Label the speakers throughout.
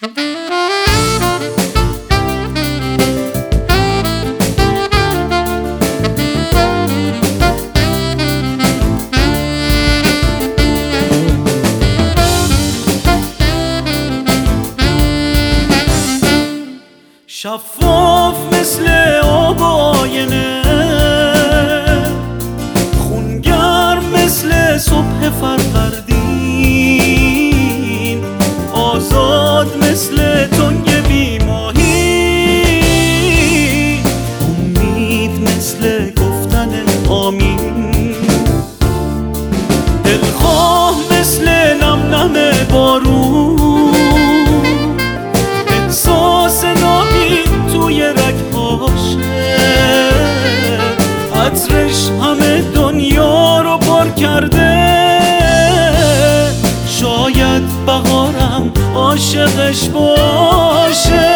Speaker 1: شفاف مثل آب آینه، خونگرم مثل صبح فروردین، آزاد مثل تنگ بیماهی، امید مثل گفتن آمین، دلخواه مثل نم نم بارون، احساس نابین توی رگ‌هاشه، عطرش همه دنیا رو پر کرده، شاید بهارم عاشقش باشه.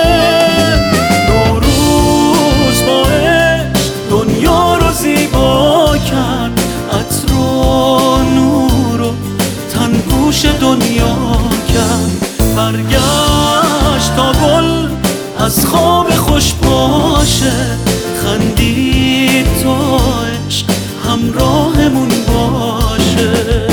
Speaker 1: نوروز با عشق دنیا رو زیبا کرد، عطر و نور و تنگوش دنیا کرد، برگشت تا گل از خواب خوش باشه، خندید تا عشق همراهمون باشه.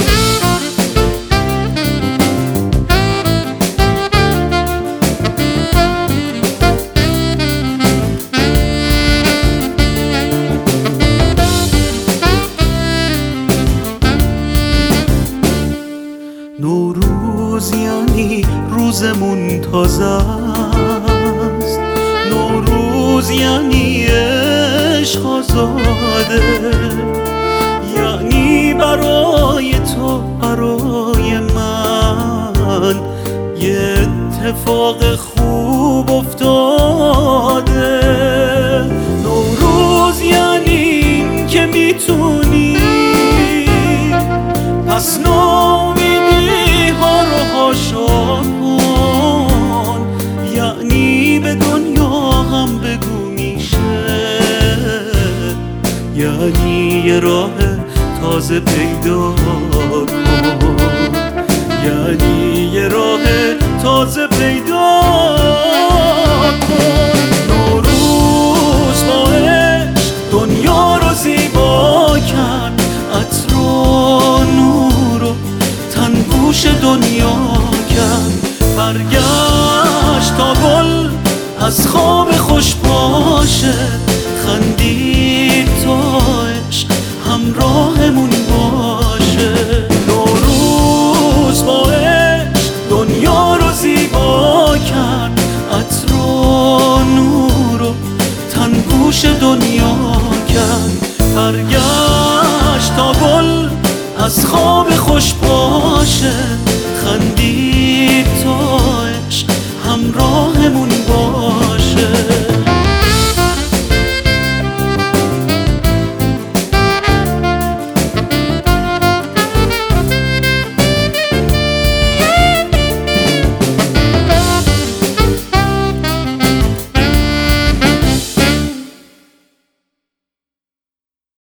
Speaker 1: نوروز یعنی روزمون تازه است، نوروز یعنی عشق آزاده، یعنی برای تو برای من یه اتفاق خوب افتاده. نوروز یعنی این که میتونی پس ناامیدی ها رو حاشا کن، یعنی به دنیا هم بگو میشه، یعنی یه راه تازه پیدا کن، یعنی یه راه تازه پیدا کن. نوروز با عشق دنیا رو زیبا کرد، عطر و نور و تنگوش دنیا کرد، برگشت تا گل از خواب خوش باشه، خندید تا عشق همراهمون باشه. نوروز با عشق دنیا رو زیبا کرد، عطر و نور و تنگوش دنیا کرد، برگشت تا گل از خواب خوش باشه، خندید تا عشق همراهمون باشه.